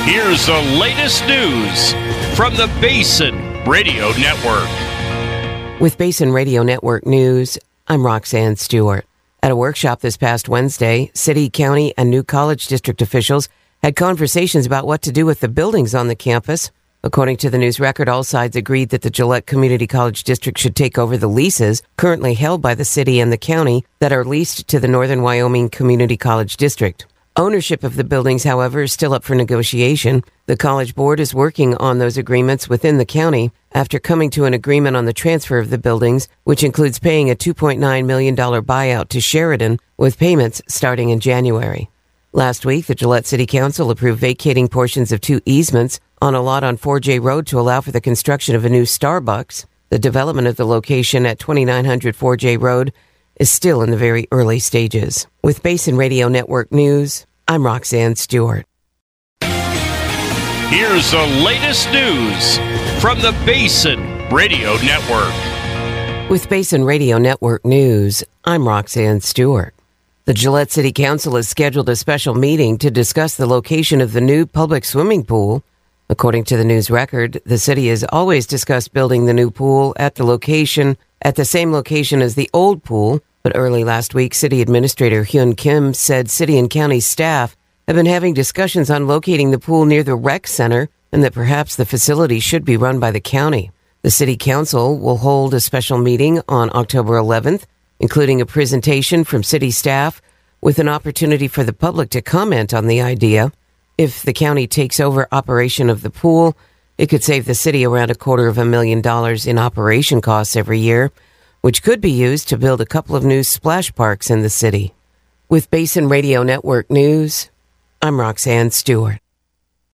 Here's the latest news from the Basin Radio Network. With Basin Radio Network News, I'm Roxanne Stewart. At a workshop this past Wednesday, city, county, and new college district officials had conversations about what to do with the buildings on the campus. According to the News Record, all sides agreed that the Gillette Community College District should take over the leases currently held by the city and the county that are leased to the Northern Wyoming Community College District. Ownership of the buildings, however, is still up for negotiation. The College Board is working on those agreements within the county after coming to an agreement on the transfer of the buildings, which includes paying a $2.9 million buyout to Sheridan, with payments starting in January. Last week, the Gillette City Council approved vacating portions of 2 easements on a lot on 4J Road to allow for the construction of a new Starbucks. The development of the location at 2900 4J Road is still in the very early stages. With Basin Radio Network News, I'm Roxanne Stewart. Here's the latest news from the Basin Radio Network. With Basin Radio Network News, I'm Roxanne Stewart. The Gillette City Council has scheduled a special meeting to discuss the location of the new public swimming pool. According to the News Record, the city has always discussed building the new pool at the same location as the old pool, but early last week, City Administrator Hyun Kim said city and county staff have been having discussions on locating the pool near the rec center and that perhaps the facility should be run by the county. The City Council will hold a special meeting on October 11th, including a presentation from city staff with an opportunity for the public to comment on the idea. If the county takes over operation of the pool, it could save the city around $250,000 in operation costs every year, which could be used to build a couple of new splash parks in the city. With Basin Radio Network News, I'm Roxanne Stewart.